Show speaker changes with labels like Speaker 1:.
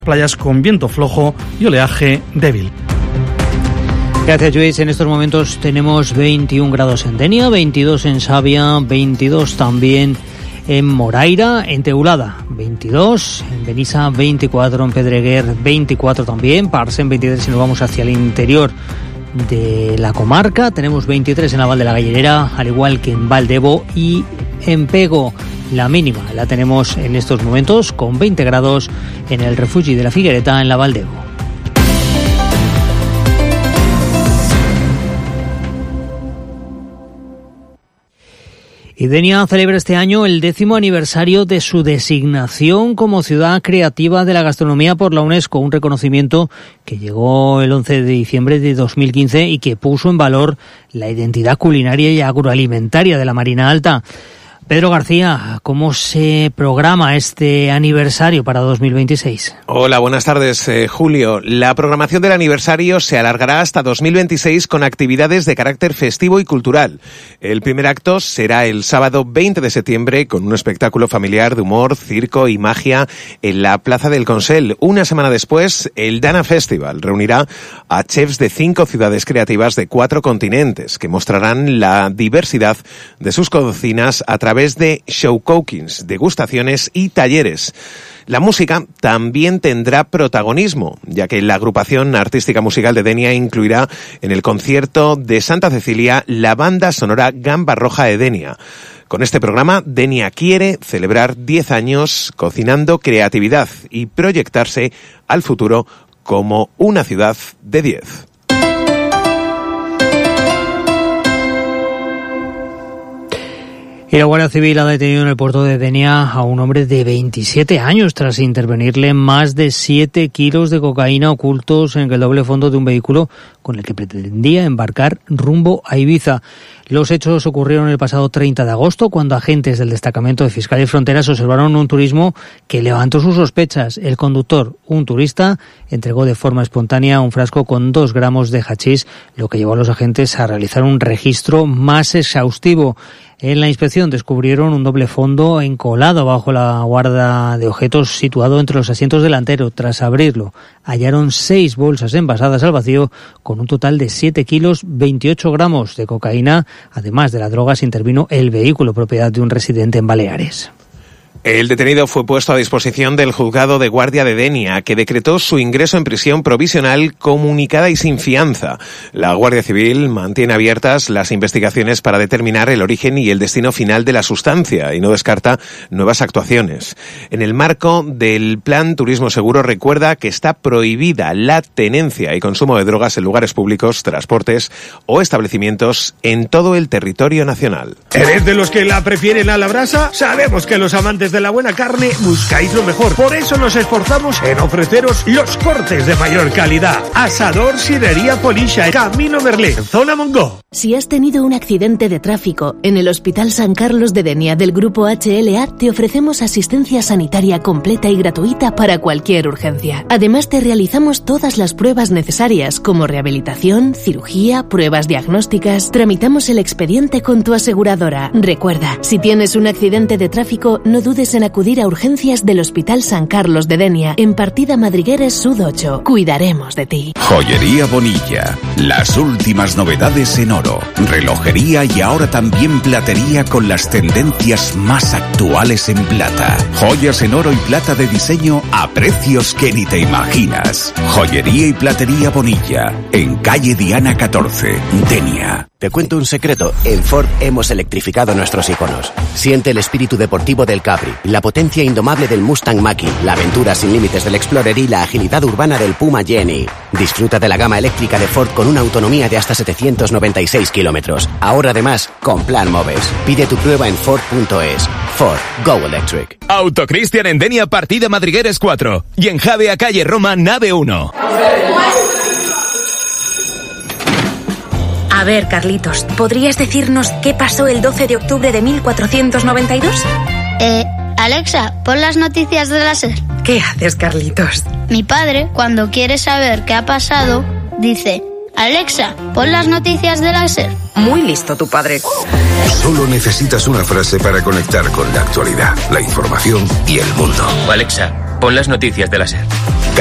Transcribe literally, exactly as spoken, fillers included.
Speaker 1: Playas con viento flojo y oleaje débil.
Speaker 2: Gracias, Luis. En estos momentos tenemos veintiún grados en Denia, veintidós en Savia, veintidós también en Moraira, en Teulada veintidós, en Benissa veinticuatro, en Pedreguer veinticuatro también, Parsen veintitrés si nos vamos hacia el interior de la comarca, tenemos veintitrés en la Val de la Gallinera, al igual que en Valdebo y en Pego. La mínima la tenemos en estos momentos con veinte grados en el Refugi de la Figuereta en la Valdebo. Y Denia celebra este año el décimo aniversario de su designación como ciudad creativa de la gastronomía por la UNESCO, un reconocimiento que llegó el once de diciembre de dos mil quince y que puso en valor la identidad culinaria y agroalimentaria de la Marina Alta. Pedro García, ¿cómo se programa este aniversario para dos mil veintiséis?
Speaker 3: Hola, buenas tardes, eh, Julio. La programación del aniversario se alargará hasta dos mil veintiséis con actividades de carácter festivo y cultural. El primer acto será el sábado veinte de septiembre con un espectáculo familiar de humor, circo y magia en la Plaza del Consell. Una semana después, el Dana Festival reunirá a chefs de cinco ciudades creativas de cuatro continentes que mostrarán la diversidad de sus cocinas a través de showcookings, degustaciones y talleres. La música también tendrá protagonismo, ya que la agrupación artística musical de Denia incluirá en el concierto de Santa Cecilia la banda sonora Gamba Roja de Denia. Con este programa, Denia quiere celebrar diez años cocinando creatividad y proyectarse al futuro como una ciudad de diez.
Speaker 2: Y la Guardia Civil ha detenido en el puerto de Denia a un hombre de veintisiete años tras intervenirle más de siete kilos de cocaína ocultos en el doble fondo de un vehículo con el que pretendía embarcar rumbo a Ibiza. Los hechos ocurrieron el pasado treinta de agosto, cuando agentes del Destacamento de Fiscalía y Fronteras observaron un turismo que levantó sus sospechas. El conductor, un turista, entregó de forma espontánea un frasco con dos gramos de hachís, lo que llevó a los agentes a realizar un registro más exhaustivo. En la inspección descubrieron un doble fondo encolado bajo la guarda de objetos situado entre los asientos delanteros. Tras abrirlo, hallaron seis bolsas envasadas al vacío con un total de siete kilos veintiocho gramos de cocaína. Además de la droga, se intervino el vehículo propiedad de un residente en Baleares.
Speaker 3: El detenido fue puesto a disposición del juzgado de guardia de Denia, que decretó su ingreso en prisión provisional comunicada y sin fianza. La Guardia Civil mantiene abiertas las investigaciones para determinar el origen y el destino final de la sustancia y no descarta nuevas actuaciones. En el marco del Plan Turismo Seguro, recuerda que está prohibida la tenencia y consumo de drogas en lugares públicos, transportes o establecimientos en todo el territorio nacional.
Speaker 4: ¿Eres de los que la prefieren a la brasa? Sabemos que los amantes de la buena carne buscáis lo mejor. Por eso nos esforzamos en ofreceros los cortes de mayor calidad. Asador Sidería Polisha, Camino Merlín, Zona Mongo.
Speaker 5: Si has tenido un accidente de tráfico en el Hospital San Carlos de Denia del Grupo H L A, te ofrecemos asistencia sanitaria completa y gratuita para cualquier urgencia. Además, te realizamos todas las pruebas necesarias como rehabilitación, cirugía, pruebas diagnósticas. Tramitamos el expediente con tu aseguradora. Recuerda, si tienes un accidente de tráfico, no dudes en acudir a urgencias del Hospital San Carlos de Denia, en Partida Madrigueres Sud ocho. Cuidaremos de ti.
Speaker 6: Joyería Bonilla. Las últimas novedades en oro, relojería y ahora también platería con las tendencias más actuales en plata. Joyas en oro y plata de diseño a precios que ni te imaginas. Joyería y platería Bonilla, en calle Diana catorce, Denia.
Speaker 7: Te cuento un secreto. En Ford hemos electrificado nuestros iconos. Siente el espíritu deportivo del Capri, la potencia indomable del Mustang Mach-E, la aventura sin límites del Explorer y la agilidad urbana del Puma Jenny. Disfruta de la gama eléctrica de Ford con una autonomía de hasta setecientos noventa y seis kilómetros. Ahora además con Plan Moves. Pide tu prueba en Ford punto es. Ford, Go Electric.
Speaker 8: Autocristian en Denia, Partida Madrigueres cuatro. Y en Javea, calle Roma, nave uno.
Speaker 9: A ver, Carlitos, ¿podrías decirnos qué pasó el doce de octubre de mil cuatrocientos noventa y dos?
Speaker 10: Eh, Alexa, pon las noticias de la SER.
Speaker 9: ¿Qué haces, Carlitos?
Speaker 10: Mi padre, cuando quiere saber qué ha pasado, dice: Alexa, pon las noticias de la SER.
Speaker 9: Muy listo tu padre.
Speaker 11: Solo necesitas una frase para conectar con la actualidad, la información y el mundo.
Speaker 12: Alexa,
Speaker 11: Pon las noticias de la SER.